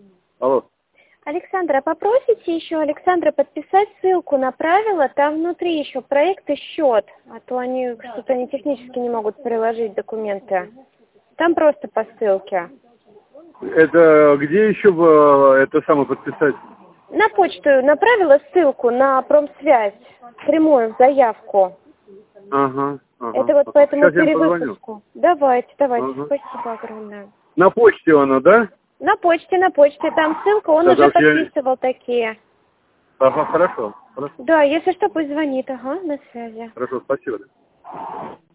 Алло. Александра, попросите еще Александра подписать ссылку на правила, там внутри еще проект и счет, а то они что-то они технически не могут приложить документы. Там просто по ссылке. Это где еще это самое подписать? На почту направила ссылку на промсвязь, прямую заявку. Ага. Это вот по этому Сейчас я позвоню. перевыпуску. Давайте, Ага. спасибо огромное. На почте оно, да? На почте, там ссылка, он Да, уже так я- подписывал такие. Ага, хорошо. Да, если что, пусть звонит, ага, на связи. Хорошо, спасибо.